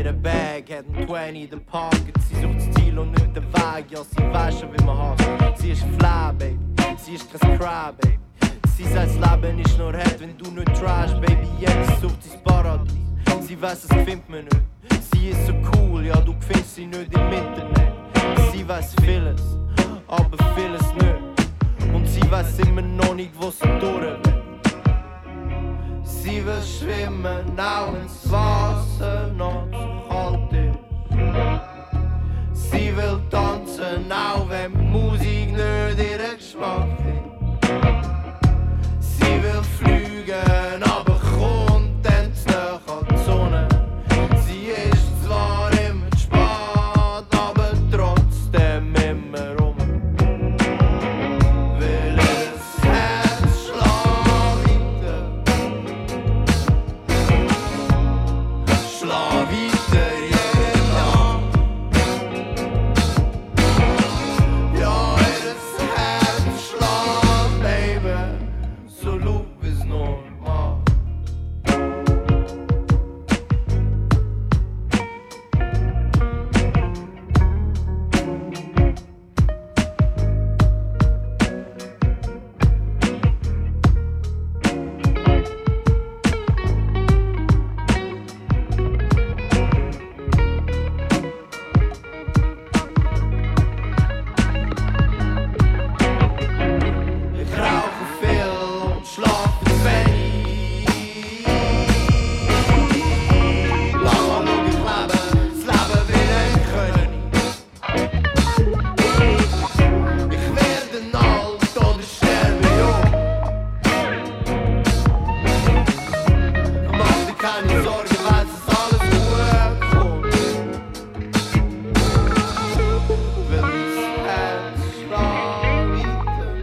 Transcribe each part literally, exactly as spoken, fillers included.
ihr Bag, hat ein zwanzig in der Pocket. Sie sucht das Ziel und nicht den Weg, ja, sie weiß schon, wie man hasst. Sie ist fly, baby, sie ist kein Cry, baby. Sie sagt, das Leben ist nur hart, wenn du nicht tryst, baby. Jeder sucht sein Paradies, sie weiß, es findet man nicht. Sie ist so cool, ja, du findest sie nicht im Internet. Sie weiß vieles, aber vieles nicht. Und sie weiß immer noch nicht, wo sie durch will. Sie will schwimmen, auch wenn's Wasser noch zu kalt ist. Sie will tanzen, auch wenn die Musik nicht ihr Geschmack ist. Sie will fliegen, aber kommt dann zu nah an die Sonne. Sie ist zwar immer zu spät, aber trotzdem immer rum. Will das Herz schlagen weiter, schlag weiter jeden Tag. Ja, das Herz schlägt, Baby, so laut wie's nur mag. Ich rauche viel und schlafe zu wenig. Lange schau ich leben, das Leben will ein König. Ich werde alt oder sterbe jung. Mach dir keine Sorgen, weiss, dass alles gut kommt. Will das Herz schlag weiter,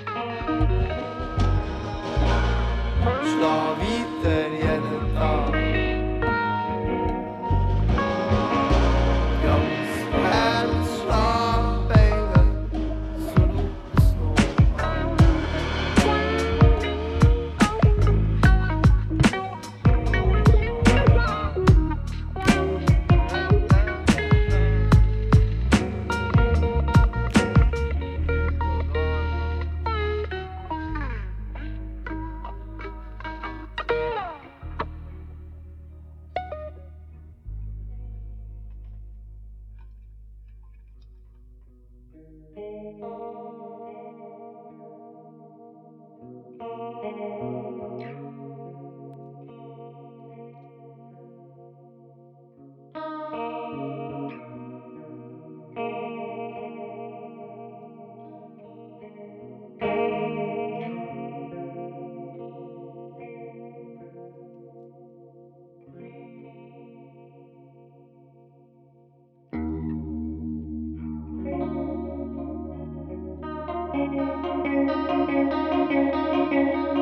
schlag weiter jeden Tag. Ja, das Herz schlag, Baby, so laut es nur mag. Thank you.